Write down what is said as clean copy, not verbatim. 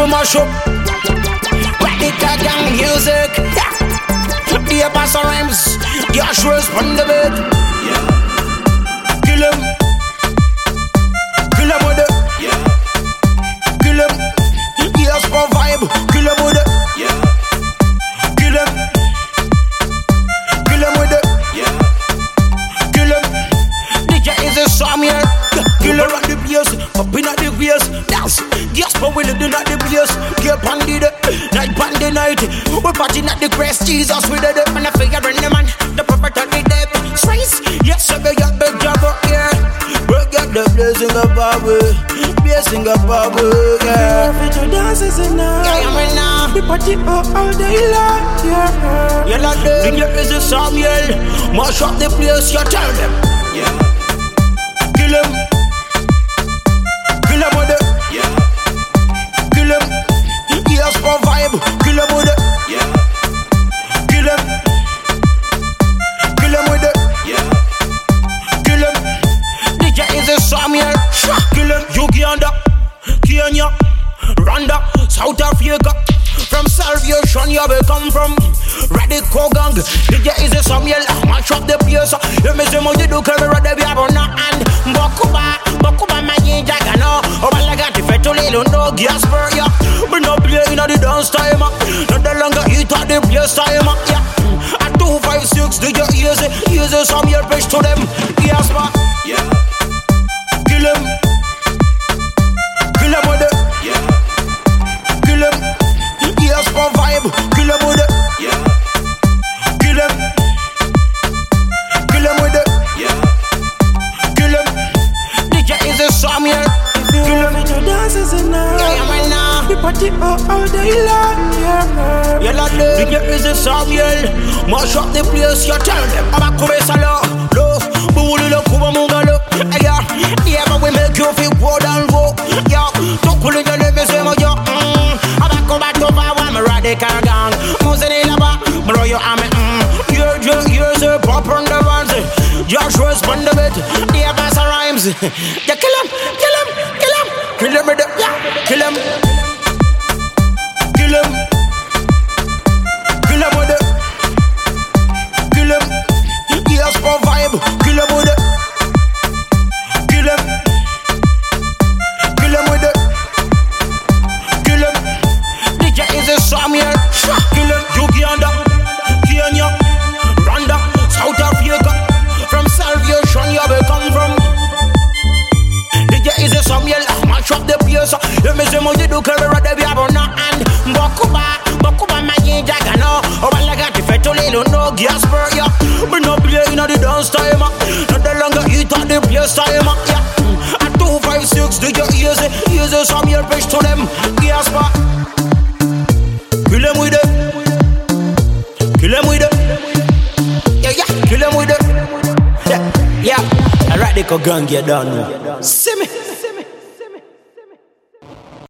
for mash up. Radical gang music. The Abbas rhymes. Joshua's on the bed. Kill him. Kill him with it. Kill him. Yes, for vibe. Kill him with it. Kill him. Kill him with it. Kill him. DJ is a Samuel. Killer on the place, up in at the waist. Dance, yes, but we living at the place. Get pandy the night, pandy night. We're partying at the crest, Jesus with the and I figure in the man, the prophet of the dead. Trace, yes, I got the job up here. We got the blessing of power, blessing of power, yeah. Fit to dance is enough. Yeah, I'm in now. We party all day long, yeah. You like the DJ is a Samuel. Mash up the place, you tell them. Kill him. Kill him with it. Kill him. Yes, for vibe. Kill him with it. Kill him. Kill him with it. Kill him. DJ is a Samuel. Kill him. Uganda, Kenya, Rwanda, South Africa. From Salvation, you will come from. Radical gang. DJ is a Samuel. Mash up the place. You miss him, you do carry the biabo na and Bakuba, my jagano. Oh, I got the fetolino, no gas for ya. We no play in the dance time. Not the longer eat at the place time. Yeah. At 256, do you use it? Use it, some your bitch to them. Yes, ma. Kill him. Kill him with it. Kill him. Yes, for vibe. Kill him with it. Kill him. Kill him with it. Kill him. DJ is a Samuel. If you want me to dance is enough. Yeah, I'm now. We party all day long, yeah. You like the DJ is a Samuel. Mash up the place, you tell them. I'm a kumesalo, lo, bulilo kuba mungalo. Yeah, yeah, but we make you feel proud and go. Yeah, don't pull in your name, say my yo. I'm a combat over one radical gang. Musini lava, bro, you am you're a pop on the ones. Joshua's on the bed. The Abbas rhymes. Yeah, kill him, kill him, kill him. Kill him with the, yeah, kill him. Kill him. Kill him with it. Kill him. Yes, for vibe. Kill him with it. Kill him. Kill him with it. Kill him. DJ is a Samuel. Kill him. Uganda, Kenya, Rwanda, South Africa. From Salvation, you will come from. DJ is a Samuel. Mash up the place. You miss him, you do carry the biabo na and Bakuba, my jagano. Oh, I got the fetolino, no gas for ya. We no play in the dance time. Not the longer eat at the place time. Yeah. At 256, do you use it? Use it, some your bitch to them. Gas for. Kill him with it. Kill him with it. Yeah, kill him with it. Yeah, I radical gang, you done. See me.